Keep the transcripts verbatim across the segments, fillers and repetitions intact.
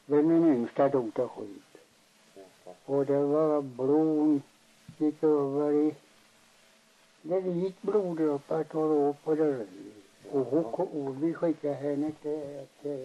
vid min yngsta dog av skit. Och det var blod gick över i det vit bloddroppar tar upp på det. Och, hon, och vi skickade henne till, till,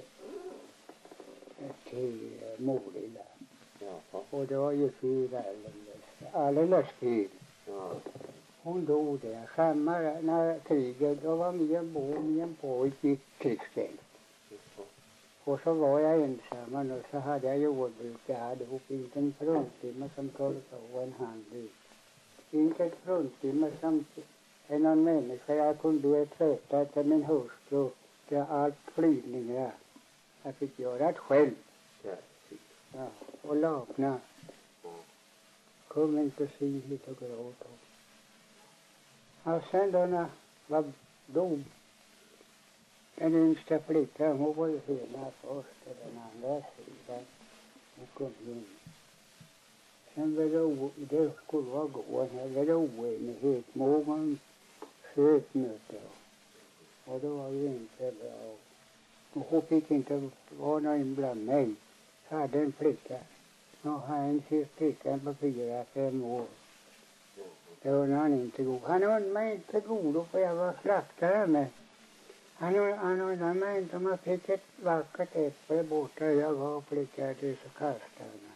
till Målilla. Och det var ju fyra alldeles fel. Hon dog där. Samma när kriget, då var min bo, min pojke i krigstjänst. Och så var jag ensam och så hade jag jordbruk. Jag hade ihop inte en fruntimme som torkade och en handduk. Inte ett fruntimme som en någon människa. Jag kunde tvätta till min hustru. Till allt flygningar. Jag fick göra det själv. Ja, och lapna. Kom inte synligt och gråta. Och sen då när jag dog. Den yngsta flickan, hon var ju hela först och den andra sidan. Hon kom in. Sen var det, det skulle vara gå, sen var det oenighet. Många sökmöte. Och det var ju inte bra. Och hon fick inte vara någon bland mig. Så hade en flicka. Nu har en flickan på fyra, fem år. Det var han inte god. Han undrade mig inte god för jag var slaktare med. Han, han undrade mig inte om jag fick ett vackert äpple borta. Jag var flicka till så kastade han.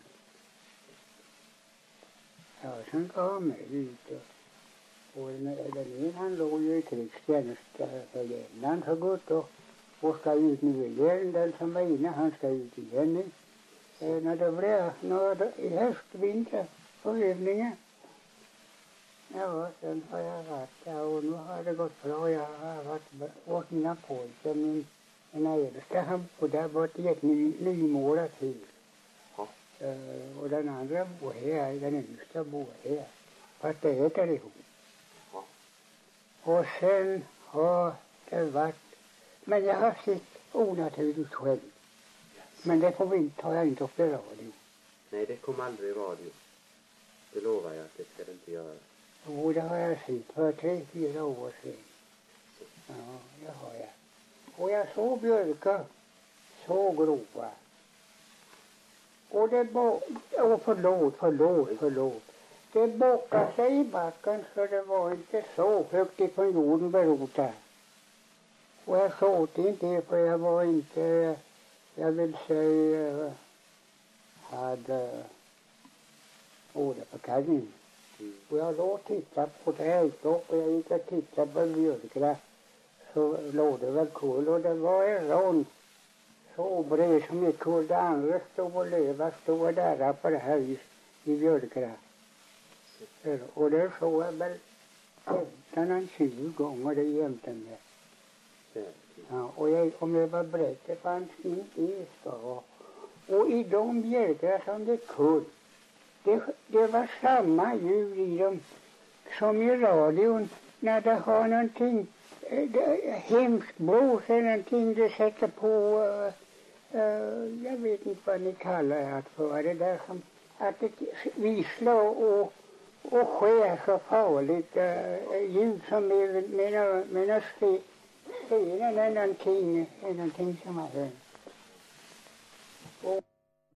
Ja, sen gav han mig ut. Och, och den ena han låg ju i krigstjänst för jämnan så gott. Och, och ska ut nu igen. Den som var inne han ska ut igen. Eh, när det blev när, i höst, vinter på övningen. Ja, sen har jag varit där och nu har det gått bra. Jag har varit åt mina pojkar. Min, mina äldsta han bodde där bort i ett ny, nymålat hus. Ja. Uh, och den andra bor här, den yngsta bor här. Fast det äter ihop. Ja. Och sen har det varit, men jag har sett onaturligt själv. Men det får vi inte, tar jag inte upp i radio. Nej, det kommer aldrig i radio. Det lovar jag att det ska det inte göra. Jo, det har jag sett för tre, fyra år sedan. Ja, det har jag. Och jag såg björkar så grova. Och det bo- och förlåt, förlåt, förlåt. Det bockade sig i backen så det var inte så högt ifrån jorden berota. Och jag såg inte för jag var inte, jag vill säga, hade ordet på kajen. Mm. Och jag låg och tittade på det här och jag gick och tittade på björkarna. Så låg det väl kul och det var en rond så bred som ett kul. Det andra stod och leva, stod och där på det här i, i björkarna. Och det såg jag väl femton tjugo gånger det jämte med. Ja, och jag, om jag var beredd, det fanns inte i stad. Och i de björkarna som det kul. Det, det var samma ljud i dem som i radion när det har någonting det, hemskt blås eller någonting det sätter på uh, uh, jag vet inte vad ni kallar det för det där som att det visslar och, och sker så farligt uh, ljud som är mina, mina stenen är någonting, är någonting som har hänt. Och